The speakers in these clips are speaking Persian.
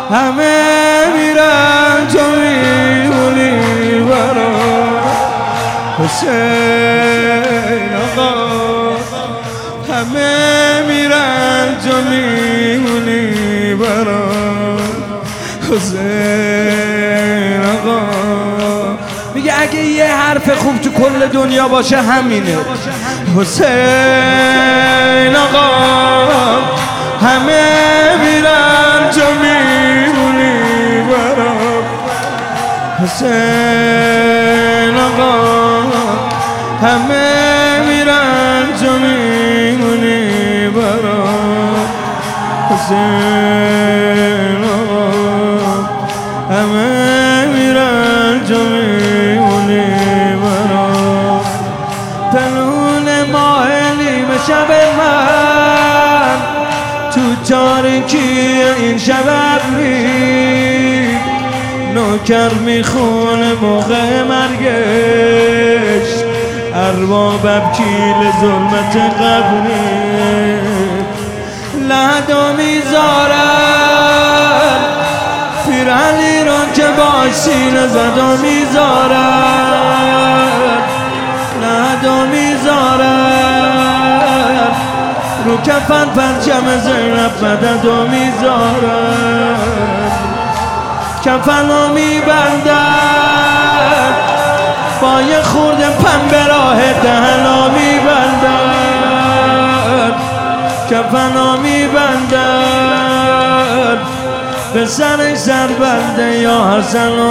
همه میرن تو میمونی برام حسین آقا، همه میرن تو میمونی برام حسین آقا. میگه اگه یه حرف خوب تو کل دنیا باشه همینه، حسین آقا همه میرن تو میمونی برام حسین آقا، همه میرن تو میمونی برام حسین آقا، همه میرن تو میمونی برام. پنهون ماه نیمه شب من تو تاریکی این شب ابری، نوکر میخونه موقع مرگش، ارباب ابکیل ظلمت قبری، لحدا میذارن پیرعلی رو که باش سینه زدا میذارن، لحدا میذارن رو کفن پرچم زینب مددو میذارن، کفنو میبندن با یه خورده پنبه راه دهنو میبندن، کفنو میبندن به سرش سربنده یا حسنو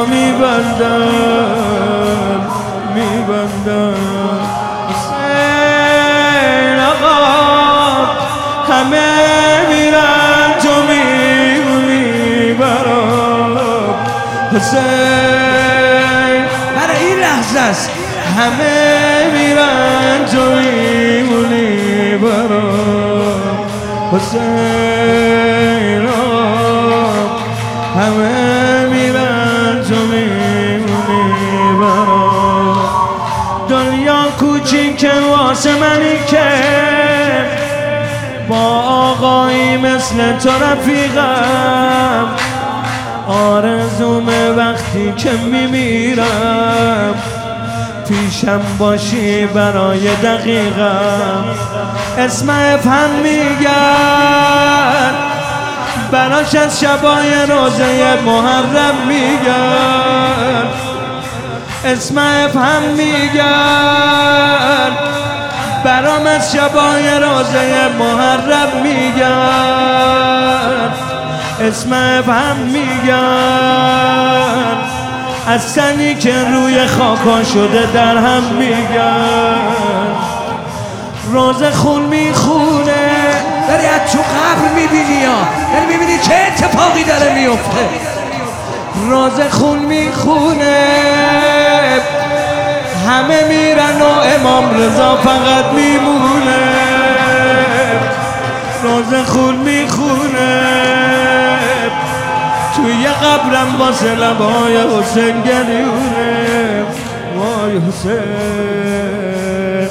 میبندن، میبندن حسین آقا همه میرن تو میمونی برام حسین. برای این لحظه است همه میرن تو میمونی برام حسین آقا، همه میرن تو میمونی برام. دنیا کوچیکه واسه منی که با آقایی مثل تو رفیقم، آرزومه وقتی که میمیرم پیشم باشی برای دقیقم. اسم افهم میگن براش از شبای روزه محرم میگن، اسم افهم میگن برام از شبای روزه محرم میگن، اسم افهم میگن از سنی که روی خاکا شده در هم میگن. روز خون میخونه داری از تو قبر میبینی یا داری میبینی چه اتفاقی داره میفته. روز خون میخونه همه میرن و امام رضا فقط میمونه. روز خون میخونه توی قبرم واسه لبای حسین گریونه. وای حسین،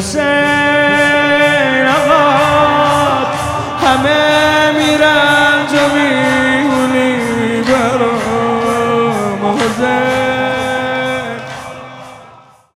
حسین آقا همه میرن تو میمونی برام حسین.